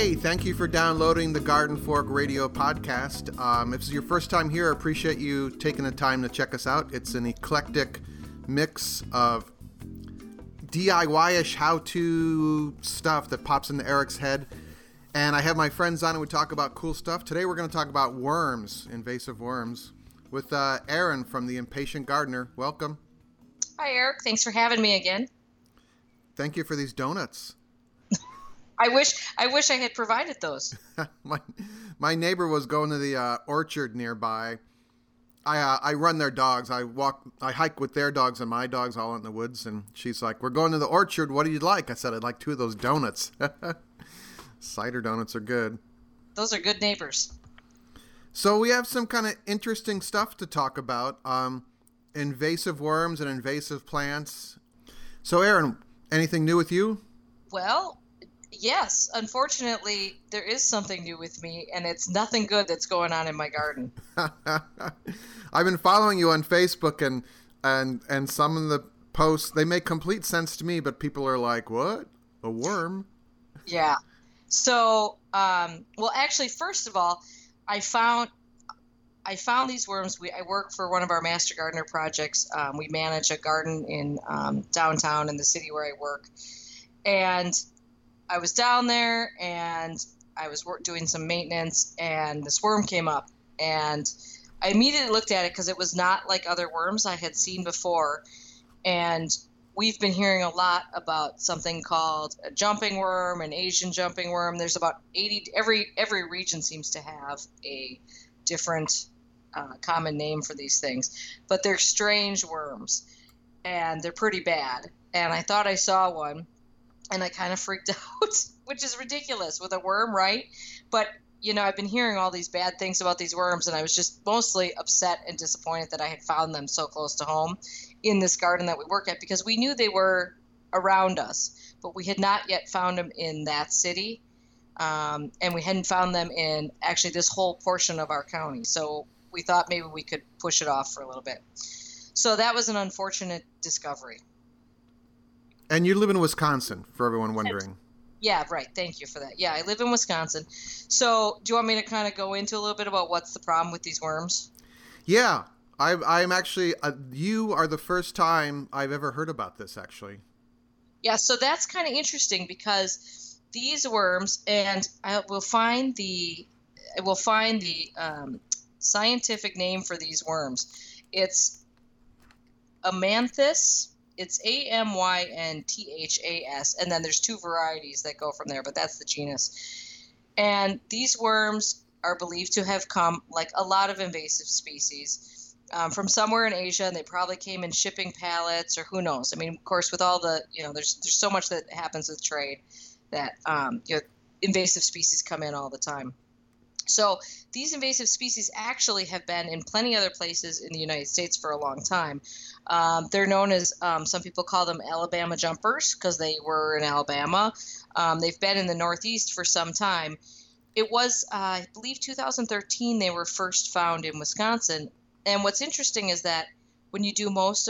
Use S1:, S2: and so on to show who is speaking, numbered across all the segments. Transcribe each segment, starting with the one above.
S1: Hey, thank you for downloading the Garden Fork Radio podcast. If this is your first time here, I appreciate you taking the time to check us out. It's an eclectic mix of DIY-ish how-to stuff that pops into Eric's head. And I have my friends on and we talk about cool stuff. Today we're going to talk about worms, invasive worms, with Erin from The Impatient Gardener. Welcome.
S2: Hi, Eric. Thanks for having me again.
S1: Thank you for these donuts.
S2: I wish I had provided those.
S1: my neighbor was going to the orchard nearby. I run their dogs. I hike with their dogs and my dogs all in the woods. And she's like, "We're going to the orchard. What do you like?" I said, "I'd like 2 of those donuts." Cider donuts are good.
S2: Those are good neighbors.
S1: So we have some kind of interesting stuff to talk about. Invasive worms and invasive plants. So Erin, anything new with you?
S2: Well, yes. Unfortunately, there is something new with me, and it's nothing good that's going on in my garden.
S1: I've been following you on Facebook, and some of the posts, they make complete sense to me, but people are like, "What? A worm?"
S2: Yeah. So, well, actually, first of all, I found these worms. I work for one of our Master Gardener projects. We manage a garden in downtown in the city where I work. And I was down there and I was doing some maintenance and this worm came up. And I immediately looked at it because it was not like other worms I had seen before. And we've been hearing a lot about something called a jumping worm, an Asian jumping worm. There's about 80, every region seems to have a different common name for these things, but they're strange worms and they're pretty bad. And I thought I saw one and I kind of freaked out, which is ridiculous with a worm, right? But you know, I've been hearing all these bad things about these worms and I was just mostly upset and disappointed that I had found them so close to home in this garden that we work at, because we knew they were around us, but we had not yet found them in that city. And we hadn't found them in actually this whole portion of our county. So we thought maybe we could push it off for a little bit. So that was an unfortunate discovery.
S1: And you live in Wisconsin, for everyone wondering.
S2: Yeah, right. Thank you for that. Yeah, I live in Wisconsin. So do you want me to kind of go into a little bit about what's the problem with these worms?
S1: Yeah, I'm actually, you are the first time I've ever heard about this, actually.
S2: Yeah, so that's kind of interesting because these worms, and I will find the scientific name for these worms. It's Amanthus. It's Amynthas, and then there's 2 varieties that go from there, but that's the genus. And these worms are believed to have come, like a lot of invasive species, from somewhere in Asia, and they probably came in shipping pallets, or who knows. I mean, of course, with all the, there's so much that happens with trade that invasive species come in all the time. So these invasive species actually have been in plenty other places in the United States for a long time. They're known as, some people call them Alabama jumpers because they were in Alabama. They've been in the Northeast for some time. It was, I believe, 2013 they were first found in Wisconsin. And what's interesting is that when you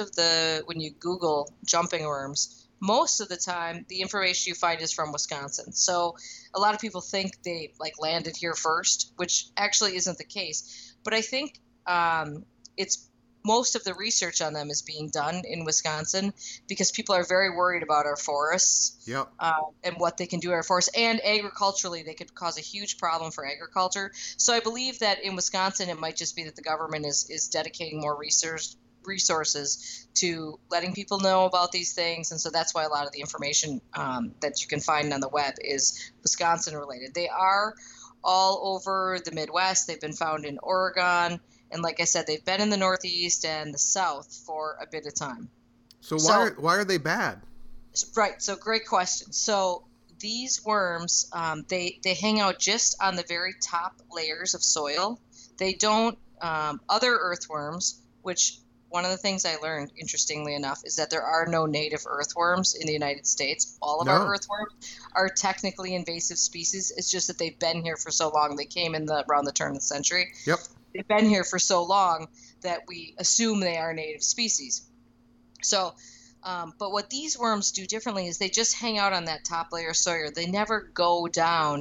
S2: Google jumping worms, most of the time, the information you find is from Wisconsin. So a lot of people think they landed here first, which actually isn't the case. But I think it's most of the research on them is being done in Wisconsin because people are very worried about our forests.
S1: Yep.
S2: And what they can do to our forests. And agriculturally, they could cause a huge problem for agriculture. So I believe that in Wisconsin, it might just be that the government is dedicating more resources to letting people know about these things, and so that's why a lot of the information that you can find on the web is Wisconsin related. They are all over the Midwest. They've been found in Oregon, and like I said, they've been in the Northeast and the South for a bit of time.
S1: So why are they bad?
S2: Right. So great question. So these worms, they hang out just on the very top layers of soil. They don't other earthworms, which one of the things I learned, interestingly enough, is that there are no native earthworms in the United States. All of our earthworms are technically invasive species. It's just that they've been here for so long. They came in around the turn of the century.
S1: Yep.
S2: They've been here for so long that we assume they are native species. So, but what these worms do differently is they just hang out on that top layer of soil. They never go down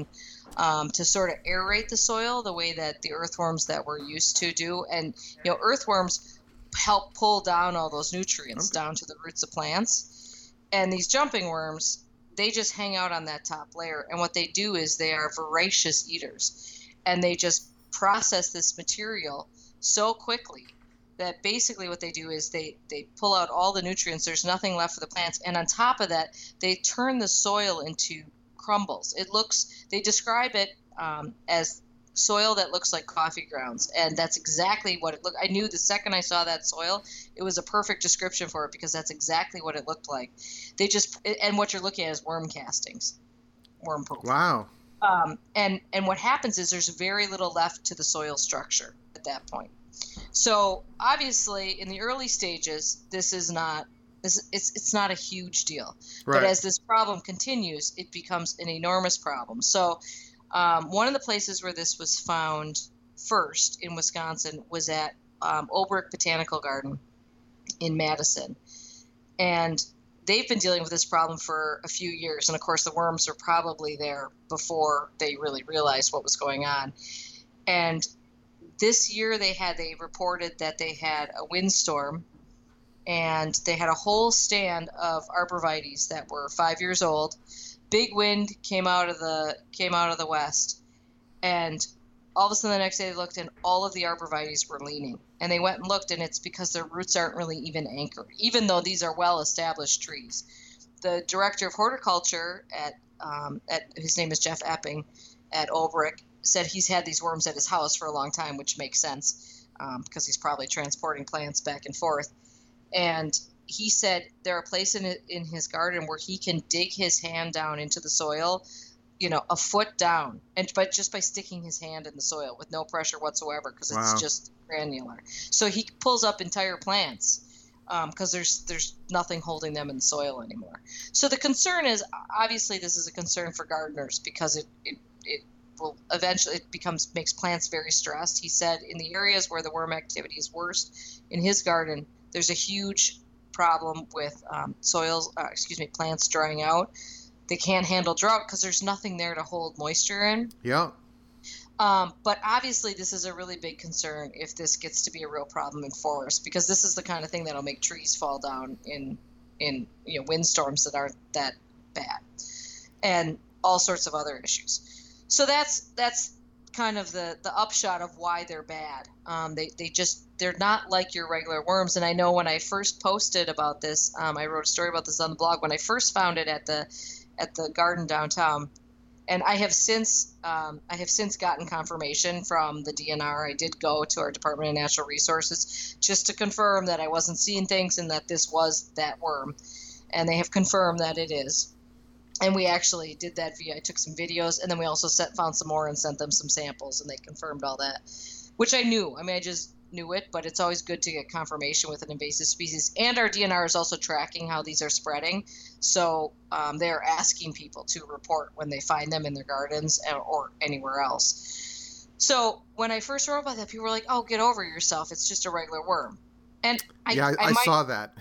S2: to sort of aerate the soil the way that the earthworms that we're used to do. And, earthworms help pull down all those nutrients down to the roots of plants. And these jumping worms, they just hang out on that top layer. And what they do is they are voracious eaters. And they just process this material so quickly that basically what they do is they pull out all the nutrients. There's nothing left for the plants. And on top of that, they turn the soil into crumbles. They describe it as soil that looks like coffee grounds, and that's exactly what it looked. I knew the second I saw that soil, it was a perfect description for it, because that's exactly what it looked like. And what you're looking at is worm castings, worm poop.
S1: Wow.
S2: And what happens is there's very little left to the soil structure at that point. So obviously, in the early stages, it's not a huge deal.
S1: Right.
S2: But as this problem continues, it becomes an enormous problem. So one of the places where this was found first in Wisconsin was at Olbrich Botanical Garden in Madison. And they've been dealing with this problem for a few years. And of course, the worms were probably there before they really realized what was going on. And this year they reported that they had a windstorm, and they had a whole stand of arborvitaes that were 5 years old. Big wind came out of the west, and all of a sudden the next day they looked, and all of the arborvitaes were leaning. And they went and looked, and it's because their roots aren't really even anchored, even though these are well-established trees. The director of horticulture at his name is Jeff Epping at Olbrich, said he's had these worms at his house for a long time, which makes sense because he's probably transporting plants back and forth. And he said there are places in his garden where he can dig his hand down into the soil, a foot down, but just by sticking his hand in the soil with no pressure whatsoever, because it's just granular. So he pulls up entire plants because there's nothing holding them in the soil anymore. So the concern is, obviously this is a concern for gardeners, because it will eventually makes plants very stressed. He said in the areas where the worm activity is worst in his garden, there's a huge problem with plants drying out. They can't handle drought because there's nothing there to hold moisture in.
S1: Yeah.
S2: But obviously this is a really big concern if this gets to be a real problem in forests, because this is the kind of thing that'll make trees fall down in windstorms that aren't that bad, and all sorts of other issues. So that's kind of the upshot of why they're bad. They're not like your regular worms. And I know when I first posted about this, I wrote a story about this on the blog when I first found it at the garden downtown. And I have since gotten confirmation from the DNR. I did go to our Department of Natural Resources just to confirm that I wasn't seeing things and that this was that worm. And they have confirmed that it is. And we actually did that I took some videos, and then we also found some more and sent them some samples, and they confirmed all that, which I knew. I mean, I just knew it, but it's always good to get confirmation with an invasive species. And our DNR is also tracking how these are spreading. So they're asking people to report when they find them in their gardens or anywhere else. So when I first wrote about that, people were like, oh, get over yourself. It's just a regular worm. And
S1: I saw that.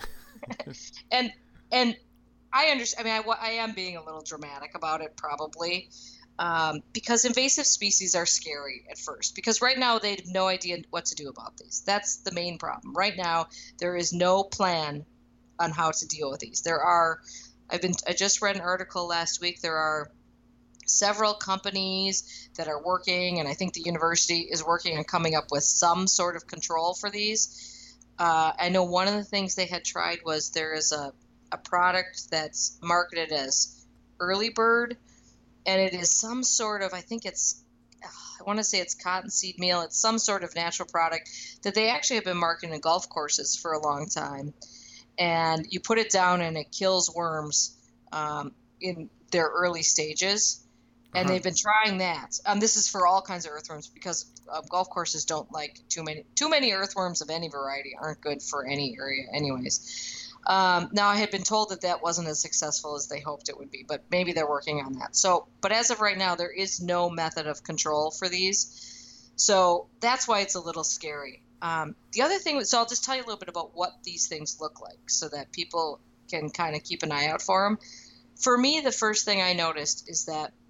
S2: and I understand. I mean, I am being a little dramatic about it, probably, because invasive species are scary at first. Because right now they have no idea what to do about these. That's the main problem. Right now, there is no plan on how to deal with these. I just read an article last week. There are several companies that are working, and I think the university is working on coming up with some sort of control for these. I know one of the things they had tried was there is a product that's marketed as Early Bird, and it is some sort of, I want to say it's cottonseed meal. It's some sort of natural product that they actually have been marketing in golf courses for a long time. And you put it down and it kills worms in their early stages. And they've been trying that. This is for all kinds of earthworms, because golf courses don't like too many earthworms of any variety. Aren't good for any area anyways. Now, I had been told that wasn't as successful as they hoped it would be, but maybe they're working on that. So, but as of right now, there is no method of control for these. So that's why it's a little scary. The other thing, so I'll just tell you a little bit about what these things look like so that people can kind of keep an eye out for them. For me, the first thing I noticed is that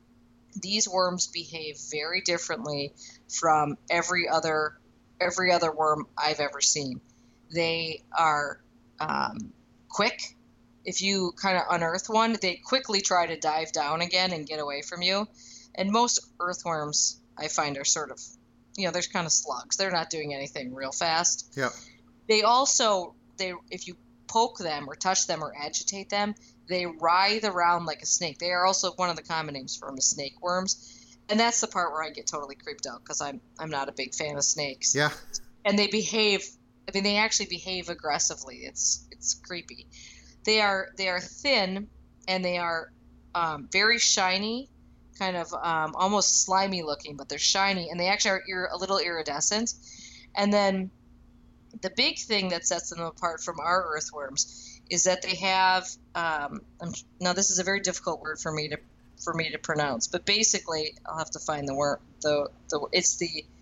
S2: these worms behave very differently from every other worm I've ever seen. They are quick. If you kind of unearth one, they quickly try to dive down again and get away from you. And most earthworms, I find, are sort of, they're kind of slugs. They're not doing anything real fast.
S1: Yeah.
S2: They also, if you poke them or touch them or agitate them, they writhe around like a snake. They are also one of the common names for them is snake worms. And that's the part where I get totally creeped out because I'm not a big fan of snakes.
S1: Yeah.
S2: And they actually behave aggressively. It's creepy. They are thin and they are very shiny, kind of almost slimy looking, but they're shiny, and they actually are a little iridescent. And then the big thing that sets them apart from our earthworms is that they have now this is a very difficult word for me to pronounce, but basically I'll have to find the word. It's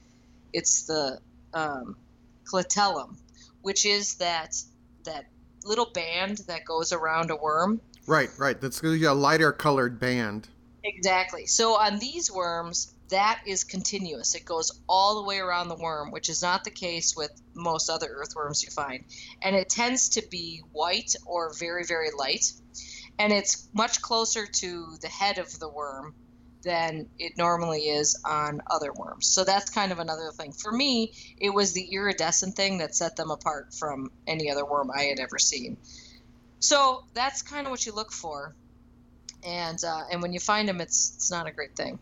S2: the clitellum, which is that little band that goes around a worm.
S1: Right. That's a lighter colored band.
S2: Exactly. So on these worms, that is continuous. It goes all the way around the worm, which is not the case with most other earthworms you find. And it tends to be white or very, very light. And it's much closer to the head of the worm than it normally is on other worms. So that's kind of another thing. For me, it was the iridescent thing that set them apart from any other worm I had ever seen. So that's kind of what you look for. And when you find them, it's not a great thing.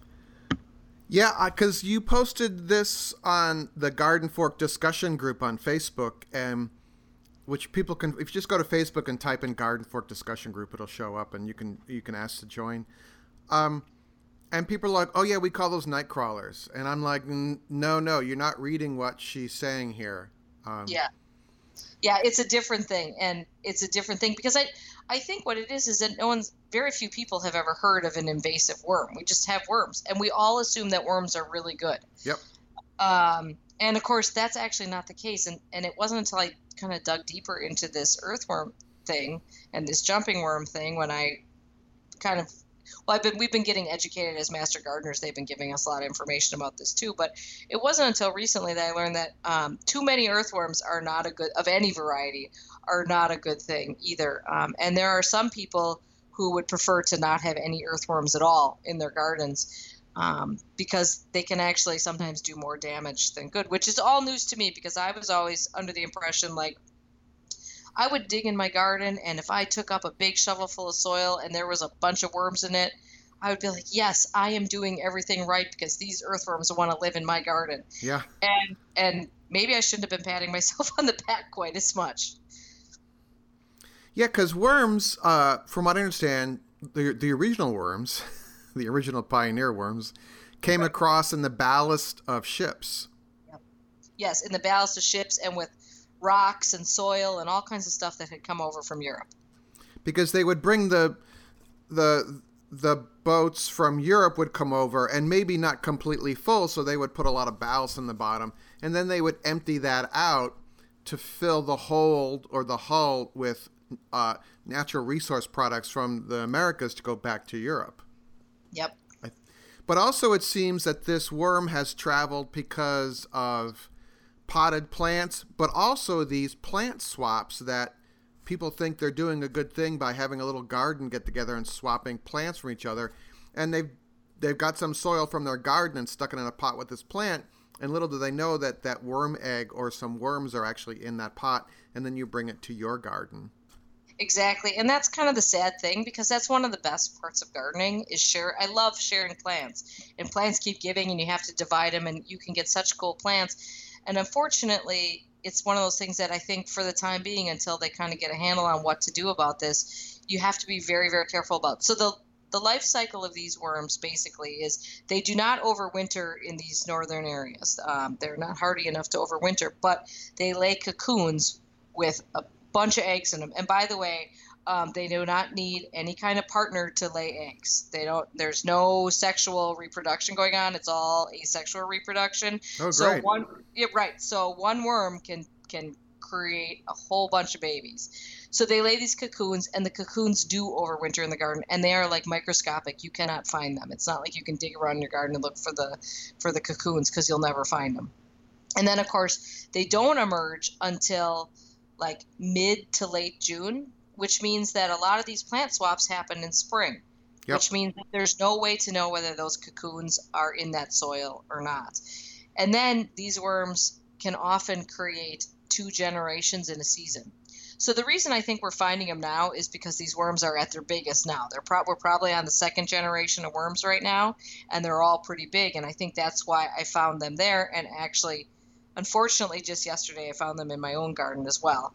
S1: Yeah, because you posted this on the Garden Fork discussion group on Facebook, which people can, if you just go to Facebook and type in Garden Fork discussion group, it'll show up, and you can ask to join. And people are like, oh yeah, we call those night crawlers, and I'm like, no, you're not reading what she's saying here.
S2: Yeah, it's a different thing, and it's a different thing because I think what it is that very few people have ever heard of an invasive worm. We just have worms, and we all assume that worms are really good.
S1: Yep.
S2: And of course, that's actually not the case. And it wasn't until I kind of dug deeper into this earthworm thing and this jumping worm thing when I kind of, we've been getting educated as master gardeners. They've been giving us a lot of information about this too. But it wasn't until recently that I learned that too many earthworms are not of any variety, are not a good thing either. And there are some people who would prefer to not have any earthworms at all in their gardens because they can actually sometimes do more damage than good, which is all news to me because I was always under the impression like I would dig in my garden, and if I took up a big shovel full of soil and there was a bunch of worms in it, I would be like, yes, I am doing everything right because these earthworms want to live in my garden.
S1: Yeah.
S2: And maybe I shouldn't have been patting myself on the back quite as much.
S1: Yeah, because worms, from what I understand, the original worms, the original pioneer worms, came across in the ballast of ships.
S2: Yep. Yes, in the ballast of ships and with rocks and soil and all kinds of stuff that had come over from Europe.
S1: Because they would bring the boats from Europe would come over and maybe not completely full, so they would put a lot of ballast in the bottom, and then they would empty that out to fill the hold or the hull with natural resource products from the Americas to go back to Europe.
S2: Yep.
S1: But also it seems that this worm has traveled because of potted plants, but also these plant swaps that people think they're doing a good thing by having a little garden get together and swapping plants from each other. And they've got some soil from their garden and stuck it in a pot with this plant. And little do they know that worm egg or some worms are actually in that pot. And then you bring it to your garden.
S2: Exactly. And that's kind of the sad thing because that's one of the best parts of gardening is I love sharing plants, and plants keep giving and you have to divide them and you can get such cool plants. And unfortunately, it's one of those things that I think for the time being, until they kind of get a handle on what to do about this, you have to be very, very careful about. So the life cycle of these worms basically is they do not overwinter in these northern areas. They're not hardy enough to overwinter, but they lay cocoons with a bunch of eggs in them. And by the way, they do not need any kind of partner to lay eggs. There's no sexual reproduction going on. It's all asexual reproduction.
S1: Oh, great.
S2: So one worm can create a whole bunch of babies. So they lay these cocoons, and the cocoons do overwinter in the garden, and they are like microscopic. You cannot find them. It's not like you can dig around your garden and look for the cocoons, because you'll never find them. And then, of course, they don't emerge until like mid to late June, which means that a lot of these plant swaps happen in spring. Yep. Which means that there's no way to know whether those cocoons are in that soil or not. And then these worms can often create 2 generations in a season. So the reason I think we're finding them now is because these worms are at their biggest now. We're probably on the 2nd generation of worms right now, and they're all pretty big. And I think that's why I found them there. And actually, unfortunately, just yesterday I found them in my own garden as well.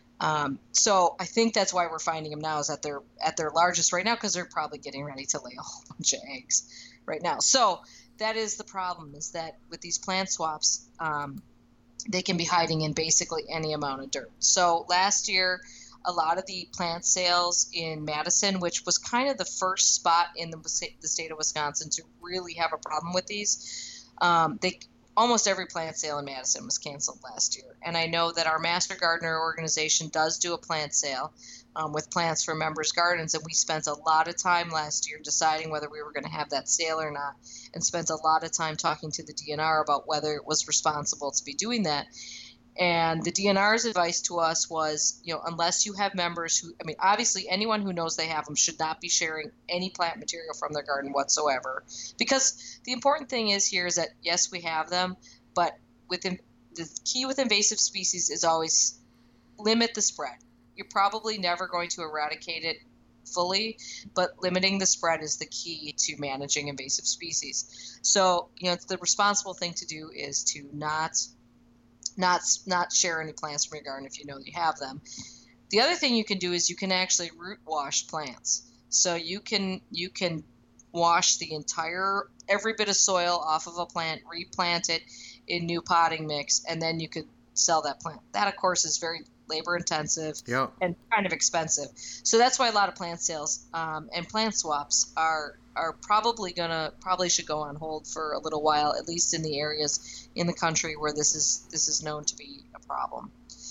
S2: So I think that's why we're finding them now, is that they're at their largest right now, because they're probably getting ready to lay a whole bunch of eggs right now. So that is the problem, is that with these plant swaps, they can be hiding in basically any amount of dirt. So last year, a lot of the plant sales in Madison, which was kind of the first spot in the state of Wisconsin to really have a problem with these, almost every plant sale in Madison was canceled last year. And I know that our Master Gardener organization does do a plant sale with plants for members' gardens. And we spent a lot of time last year deciding whether we were going to have that sale or not, and spent a lot of time talking to the DNR about whether it was responsible to be doing that. And the DNR's advice to us was, unless you have members who, obviously anyone who knows they have them should not be sharing any plant material from their garden whatsoever. Because the important thing is that, yes, we have them, but the key with invasive species is always limit the spread. You're probably never going to eradicate it fully, but limiting the spread is the key to managing invasive species. So, the responsible thing to do is to not share any plants from your garden if you know you have them. The other thing you can do is you can actually root wash plants. So you can wash every bit of soil off of a plant, replant it in new potting mix, and then you could sell that plant. That, of course, is very labor intensive and kind of expensive. So that's why a lot of plant sales and plant swaps are probably should go on hold for a little while, at least in the areas in the country where this is known to be a problem.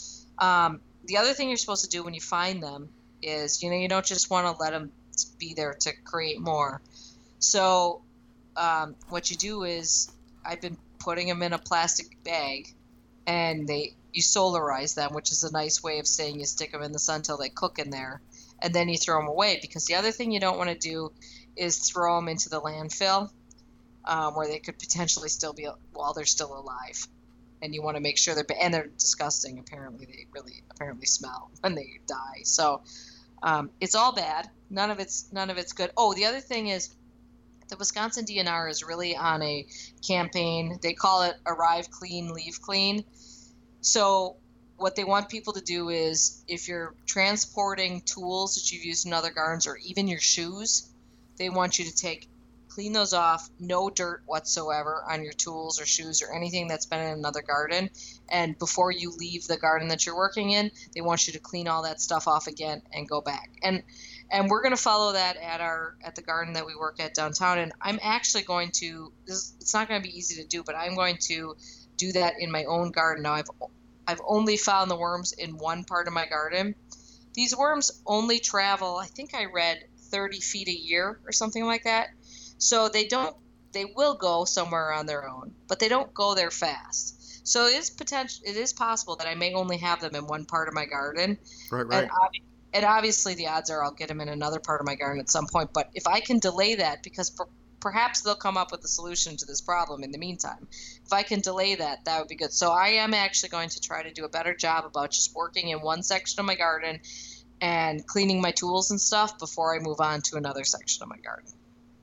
S2: The other thing you're supposed to do when you find them is, you don't just want to let them be there to create more. So what you do is, I've been putting them in a plastic bag, and you solarize them, which is a nice way of saying you stick them in the sun till they cook in there, and then you throw them away. Because the other thing you don't want to do is throw them into the landfill, where they could potentially still be while they're still alive. And you want to make sure they're disgusting. Apparently, they really smell when they die. So it's all bad. None of it's good. Oh, the other thing is, the Wisconsin DNR is really on a campaign. They call it Arrive Clean, Leave Clean. So what they want people to do is, if you're transporting tools that you've used in other gardens, or even your shoes, they want you to clean those off, no dirt whatsoever on your tools or shoes or anything that's been in another garden. And before you leave the garden that you're working in, they want you to clean all that stuff off again and go back. And we're going to follow that at the garden that we work at downtown. And I'm actually going to, it's not going to be easy to do, but I'm going to do that in my own garden. Now, I've only found the worms in one part of my garden. These worms only travel, I think I read 30 feet a year or something like that. So they will go somewhere on their own, but they don't go there fast. So it is possible that I may only have them in one part of my garden.
S1: Right.
S2: And obviously the odds are I'll get them in another part of my garden at some point. But if I can delay that, because perhaps they'll come up with a solution to this problem in the meantime. If I can delay that, that would be good. So I am actually going to try to do a better job about just working in one section of my garden and cleaning my tools and stuff before I move on to another section of my garden.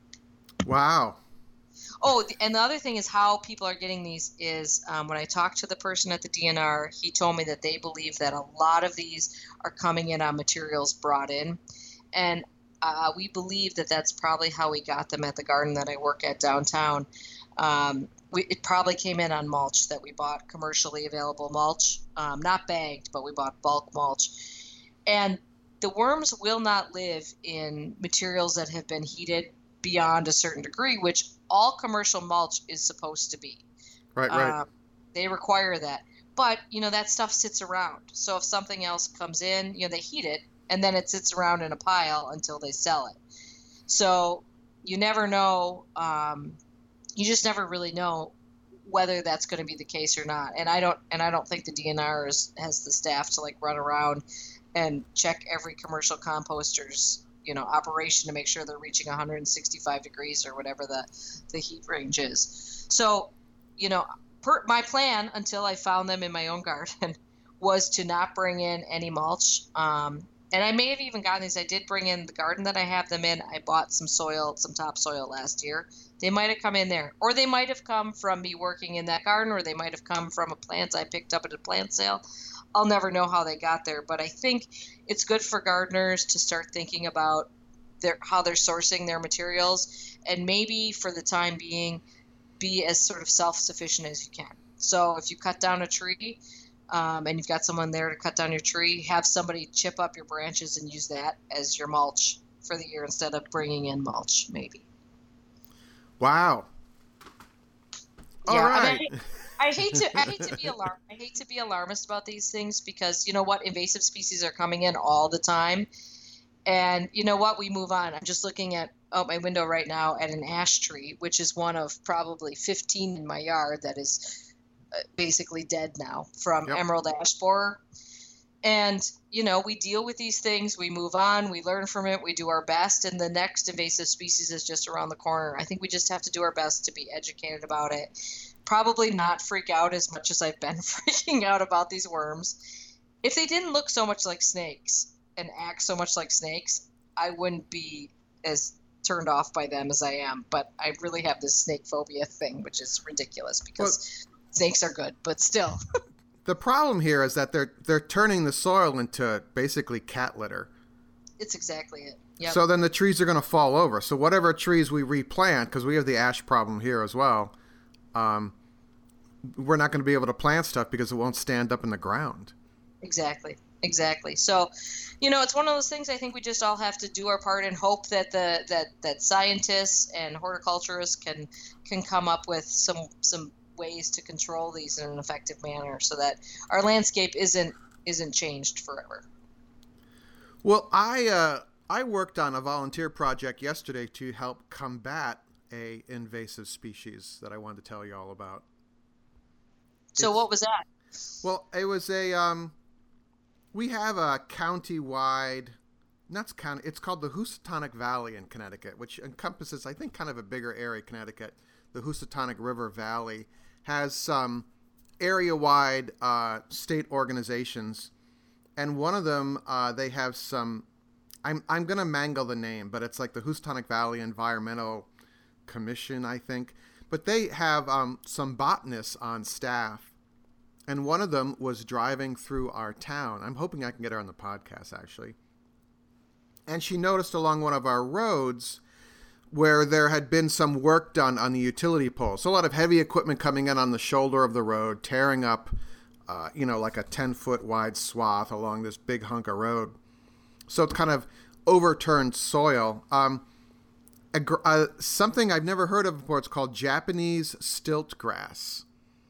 S1: Wow.
S2: Oh, and the other thing is how people are getting these is when I talked to the person at the DNR, he told me that they believe that a lot of these are coming in on materials brought in. And we believe that that's probably how we got them at the garden that I work at downtown. It probably came in on mulch that we bought, commercially available mulch, not bagged, but we bought bulk mulch. And the worms will not live in materials that have been heated beyond a certain degree, which all commercial mulch is supposed to be.
S1: Right.
S2: They require that. But, that stuff sits around. So if something else comes in, they heat it, and then it sits around in a pile until they sell it. So you never know. You just never really know whether that's going to be the case or not. And I don't think the DNR has the staff to run around and check every commercial composter's operation to make sure they're reaching 165 degrees or whatever the heat range is. So, my plan until I found them in my own garden was to not bring in any mulch. And I may have even gotten these. I did bring in the garden that I have them in. I bought some topsoil last year. They might have come in there, or they might have come from me working in that garden, or they might have come from a plant I picked up at a plant sale. I'll never know how they got there, but I think it's good for gardeners to start thinking about how they're sourcing their materials, and maybe for the time being, be as sort of self-sufficient as you can. So if you cut down a tree, and you've got someone there to cut down your tree, have somebody chip up your branches and use that as your mulch for the year instead of bringing in mulch, maybe.
S1: Wow. All right.
S2: I hate to be alarmed. I hate to be alarmist about these things because you know what? Invasive species are coming in all the time. And you know what? We move on. I'm just looking out my window right now at an ash tree, which is one of probably 15 in my yard that is basically dead now from emerald ash borer. And, we deal with these things. We move on. We learn from it. We do our best. And the next invasive species is just around the corner. I think we just have to do our best to be educated about it. Probably not freak out as much as I've been freaking out about these worms. If they didn't look so much like snakes and act so much like snakes, I wouldn't be as turned off by them as I am. But I really have this snake phobia thing, which is ridiculous because snakes are good, but still.
S1: The problem here is that they're turning the soil into basically cat litter.
S2: It's exactly it. Yep.
S1: So then the trees are going to fall over. So whatever trees we replant, because we have the ash problem here as well, we're not going to be able to plant stuff because it won't stand up in the ground.
S2: Exactly. So, it's one of those things I think we just all have to do our part and hope that that scientists and horticulturists can come up with some ways to control these in an effective manner so that our landscape isn't changed forever.
S1: Well, I worked on a volunteer project yesterday to help combat a invasive species that I wanted to tell you all about.
S2: So what was that?
S1: Well, it was we have a county-wide, it's called the Housatonic Valley in Connecticut, which encompasses, I think, kind of a bigger area. Connecticut, the Housatonic River Valley, has some area-wide state organizations, and one of them, they have some, I'm going to mangle the name, but it's like the Housatonic Valley Environmental Commission, I think. But they have some botanists on staff, and one of them was driving through our town. I'm hoping I can get her on the podcast, actually. And she noticed along one of our roads where there had been some work done on the utility pole. So a lot of heavy equipment coming in on the shoulder of the road, tearing up, like a 10-foot wide swath along this big hunk of road. So it's kind of overturned soil. Something I've never heard of before, it's called Japanese stilt grass.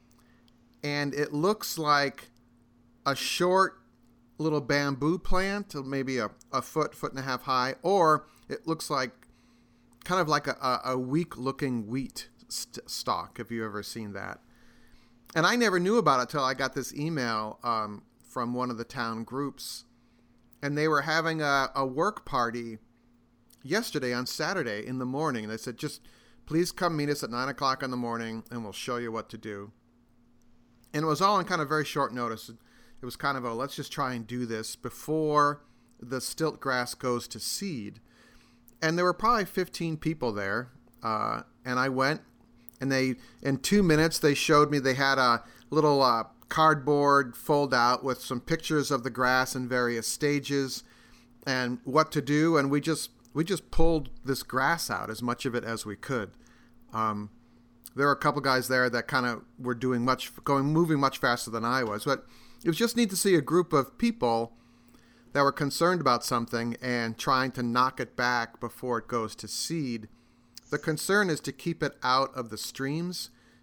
S1: And it looks like a short little bamboo plant, maybe a foot and a half high, or it looks like kind of like a weak-looking wheat stalk, if you've ever seen that. And I never knew about it till I got this email from one of the town groups. And they were having a work party yesterday on Saturday in the morning. They said, just please come meet us at 9 o'clock in the morning and we'll show you what to do. And it was all in kind of very short notice. It was kind of let's just try and do this before the stilt grass goes to seed. And there were probably 15 people there. And I went, and in 2 minutes, they showed me they had a little cardboard fold out with some pictures of the grass in various stages and what to do. And we just pulled this grass out, as much of it as we could. There were a couple guys there that kind of were moving much faster than I was. But it was just neat to see a group of people that were concerned about something and trying to knock it back before it goes to seed. The concern is to keep it out of the streams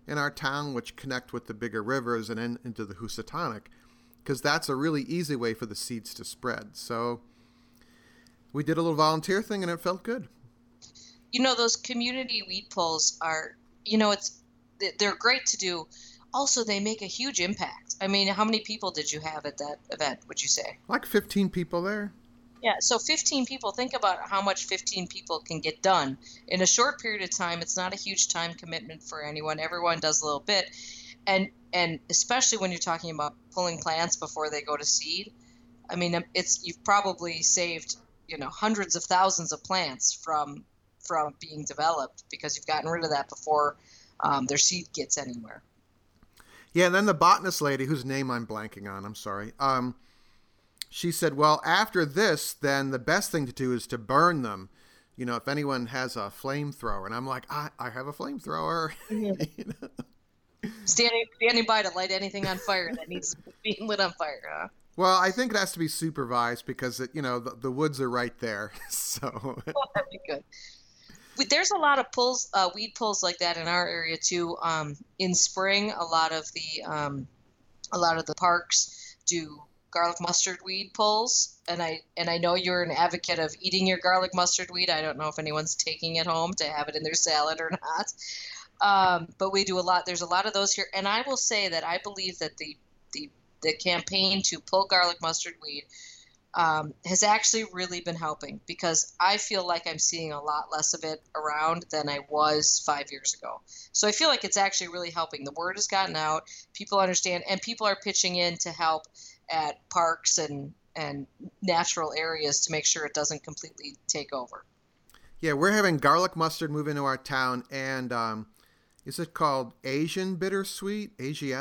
S1: in our town which connect with the bigger rivers and into the Housatonic, because that's a really easy way for the seeds to spread. So we did a little volunteer thing, and it felt good.
S2: Those community weed pulls are, they're great to do. Also, they make a huge impact. I mean, how many people did you have at that event, would you say?
S1: Like 15 people there.
S2: Yeah, so 15 people, think about how much 15 people can get done. In a short period of time, it's not a huge time commitment for anyone. Everyone does a little bit. And especially when you're talking about pulling plants before they go to seed, I mean, you've probably saved, hundreds of thousands of plants from being developed because you've gotten rid of that before their seed gets anywhere.
S1: Yeah, and then the botanist lady, whose name I'm blanking on, I'm sorry, she said, well, after this, then the best thing to do is to burn them, if anyone has a flamethrower. And I'm like, I have a flamethrower.
S2: Standing by to light anything on fire that needs to be lit on fire, huh?
S1: Well, I think it has to be supervised because, the woods are right there. So
S2: that'd be good. There's a lot of weed pulls like that in our area too. In spring, a lot of the parks do garlic mustard weed pulls, and I know you're an advocate of eating your garlic mustard weed. I don't know if anyone's taking it home to have it in their salad or not. But we do a lot. There's a lot of those here, and I will say that I believe that the campaign to pull garlic mustard weed has actually really been helping, because I feel like I'm seeing a lot less of it around than I was 5 years ago. So I feel like it's actually really helping. The word has gotten out, people understand, and people are pitching in to help at parks and natural areas to make sure it doesn't completely take over.
S1: Yeah, we're having garlic mustard move into our town, and is it called Asiatic bittersweet?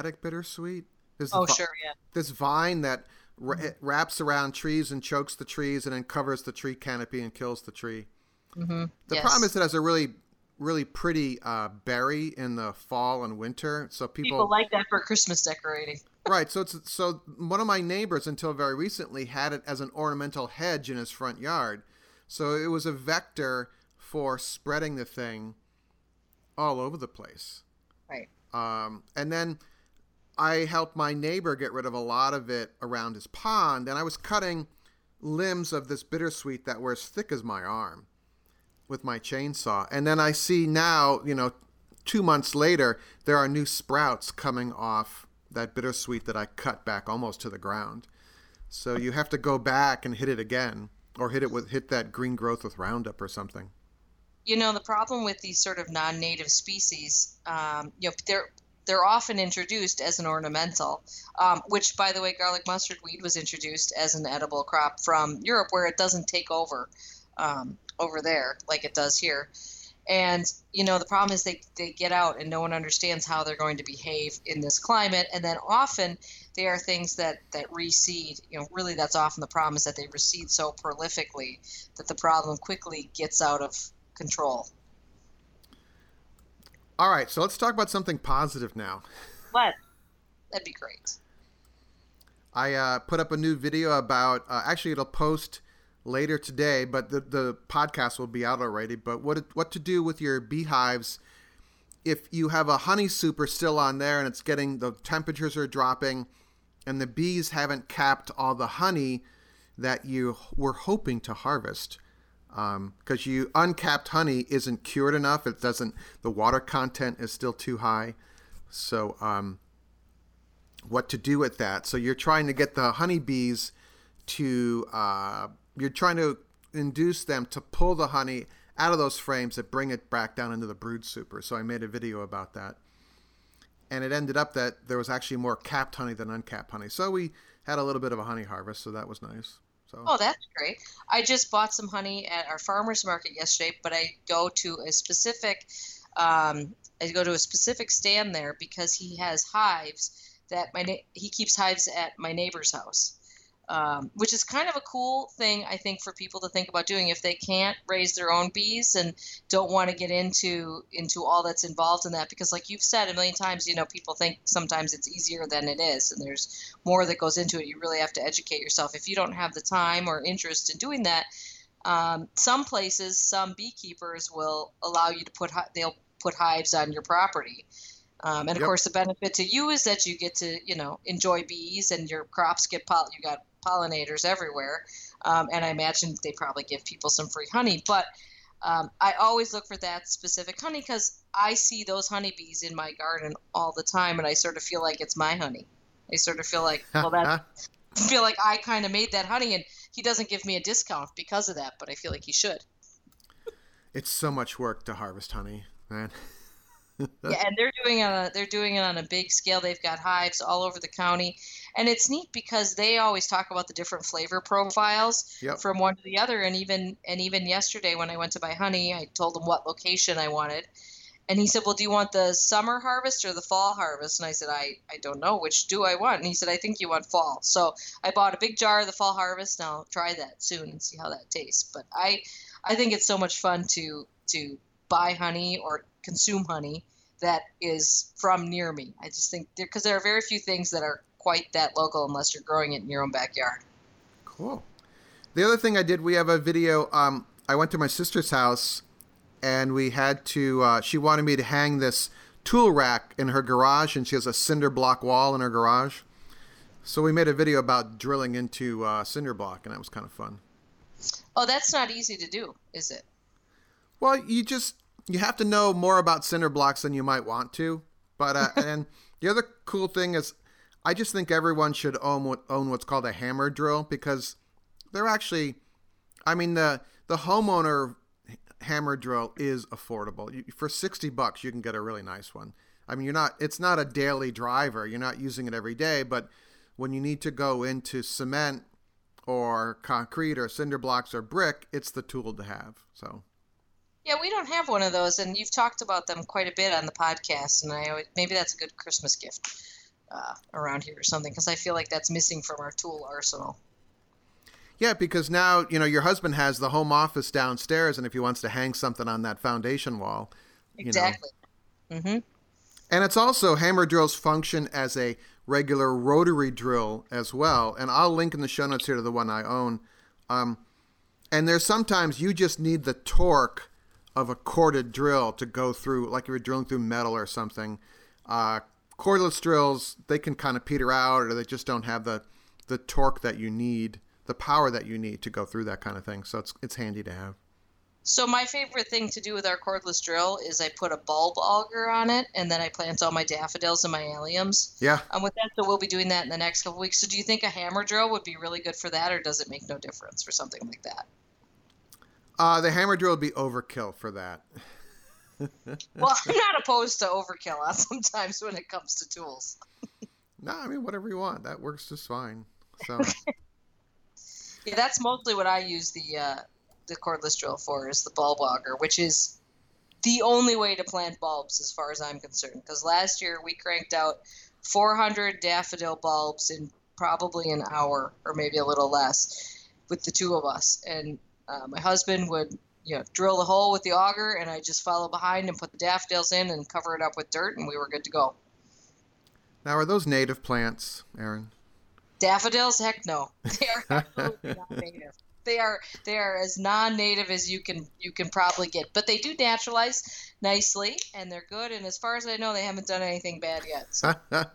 S2: Sure, yeah.
S1: This vine that wraps around trees and chokes the trees and then covers the tree canopy and kills the tree.
S2: Mm-hmm.
S1: The problem is it has a really, really pretty berry in the fall and winter. So people
S2: like that for Christmas decorating.
S1: Right. So one of my neighbors until very recently had it as an ornamental hedge in his front yard. So it was a vector for spreading the thing all over the place.
S2: Right.
S1: And then I helped my neighbor get rid of a lot of it around his pond, and I was cutting limbs of this bittersweet that were as thick as my arm with my chainsaw. And then I see now, 2 months later, there are new sprouts coming off that bittersweet that I cut back almost to the ground. So you have to go back and hit it again, or hit that green growth with Roundup or something.
S2: The problem with these sort of non-native species, they're often introduced as an ornamental, which, by the way, garlic mustard weed was introduced as an edible crop from Europe, where it doesn't take over there like it does here. And, the problem is they get out and no one understands how they're going to behave in this climate. And then often they are things that reseed. Really that's often the problem, is that they reseed so prolifically that the problem quickly gets out of control.
S1: All right, so let's talk about something positive now.
S2: What? That'd be great.
S1: I put up a new video about, actually it'll post later today, but the podcast will be out already, but what to do with your beehives if you have a honey super still on there and the temperatures are dropping and the bees haven't capped all the honey that you were hoping to harvest. Because uncapped honey isn't cured enough. The water content is still too high. So what to do with that? So you're trying to get the honeybees you're trying to induce them to pull the honey out of those frames that bring it back down into the brood super. So I made a video about that. And it ended up that there was actually more capped honey than uncapped honey. So we had a little bit of a honey harvest, so that was nice.
S2: Oh, that's great. I just bought some honey at our farmer's market yesterday, but I go to a specific stand there because he has hives that he keeps hives at my neighbor's house. Which is kind of a cool thing, I think, for people to think about doing if they can't raise their own bees and don't want to get into all that's involved in that. Because like you've said a million times, people think sometimes it's easier than it is, and there's more that goes into it. You really have to educate yourself. If you don't have the time or interest in doing that, some places, some beekeepers will allow you to put hives on your property. And of course, the benefit to you is that you get to, enjoy bees and your crops you got pollinators everywhere. And I imagine they probably give people some free honey. But I always look for that specific honey because I see those honeybees in my garden all the time, and I sort of feel like it's my honey. I sort of feel like, I kind of made that honey, and he doesn't give me a discount because of that, but I feel like he should.
S1: It's so much work to harvest honey, man.
S2: Yeah, and they're doing it on a big scale. They've got hives all over the county, and it's neat because they always talk about the different flavor profiles from one to the other. And even yesterday when I went to buy honey, I told him what location I wanted, and he said, "Well, do you want the summer harvest or the fall harvest?" And I said, "I don't know. Which do I want?" And he said, "I think you want fall." So I bought a big jar of the fall harvest, and I'll try that soon and see how that tastes. But I think it's so much fun to buy honey or consume honey that is from near me. I just think because there are very few things that are quite that local unless you're growing it in your own backyard.
S1: Cool. The other thing I did, we have a video. I went to my sister's house and we had to, she wanted me to hang this tool rack in her garage, and she has a cinder block wall in her garage. So we made a video about drilling into cinder block, and that was kind of fun.
S2: Oh, that's not easy to do, is it?
S1: Well, you have to know more about cinder blocks than you might want to. But and the other cool thing is, I just think everyone should own what's called a hammer drill, because they're actually, the homeowner hammer drill is affordable. For $60, you can get a really nice one. It's not a daily driver. You're not using it every day, but when you need to go into cement or concrete or cinder blocks or brick, it's the tool to have. So.
S2: Yeah, we don't have one of those, and you've talked about them quite a bit on the podcast, and maybe that's a good Christmas gift around here or something, because I feel like that's missing from our tool arsenal.
S1: Yeah, because now, your husband has the home office downstairs, and if he wants to hang something on that foundation wall.
S2: Exactly. Mm-hmm.
S1: And it's also, hammer drills function as a regular rotary drill as well, and I'll link in the show notes here to the one I own. And there's sometimes you just need the torque of a corded drill to go through, like if you're drilling through metal or something. Cordless drills, they can kind of peter out, or they just don't have the torque that you need, the power that you need to go through that kind of thing. So it's handy to have.
S2: So my favorite thing to do with our cordless drill is I put a bulb auger on it, and then I plant all my daffodils and my alliums.
S1: Yeah.
S2: With that, so we'll be doing that in the next couple of weeks. So do you think a hammer drill would be really good for that, or does it make no difference for something like that?
S1: The hammer drill would be overkill for that.
S2: Well, I'm not opposed to overkill sometimes when it comes to tools.
S1: No, whatever you want. That works just fine. So.
S2: Yeah, that's mostly what I use the cordless drill for, is the bulb auger, which is the only way to plant bulbs as far as I'm concerned. Because last year we cranked out 400 daffodil bulbs in probably an hour, or maybe a little less, with the two of us. And my husband would drill the hole with the auger, and I just follow behind and put the daffodils in and cover it up with dirt, and we were good to go.
S1: Now, are those native plants, Erin?
S2: Daffodils? Heck no. They are absolutely not native. They are as non-native as you can probably get, but they do naturalize nicely, and they're good. And as far as I know, they haven't done anything bad yet. So.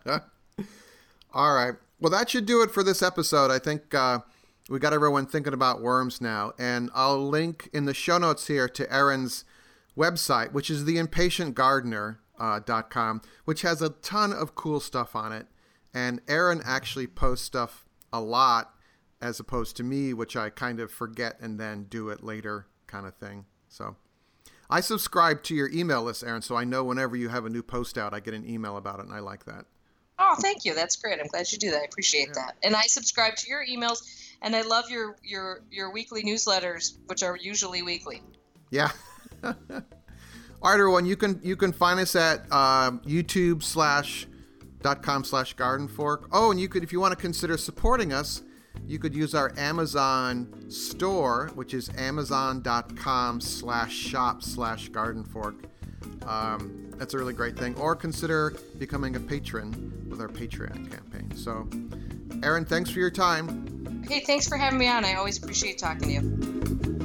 S1: All right. Well, that should do it for this episode. I think we got everyone thinking about worms now, and I'll link in the show notes here to Erin's website, which is theimpatientgardener.com, which has a ton of cool stuff on it. And Erin actually posts stuff a lot, as opposed to me, which I kind of forget and then do it later kind of thing. So I subscribe to your email list, Erin, so I know whenever you have a new post out, I get an email about it, and I like that.
S2: Oh, thank you. That's great. I'm glad you do that. I appreciate that. And I subscribe to your emails, and I love your weekly newsletters, which are usually weekly.
S1: Yeah. All right, everyone. You can find us at youtube.com/gardenfork. Oh, and you could, if you want to consider supporting us, you could use our Amazon store, which is amazon.com/shop/gardenfork. That's a really great thing. Or consider becoming a patron with our Patreon campaign. So, Erin, thanks for your time.
S2: Hey, thanks for having me on. I always appreciate talking to you.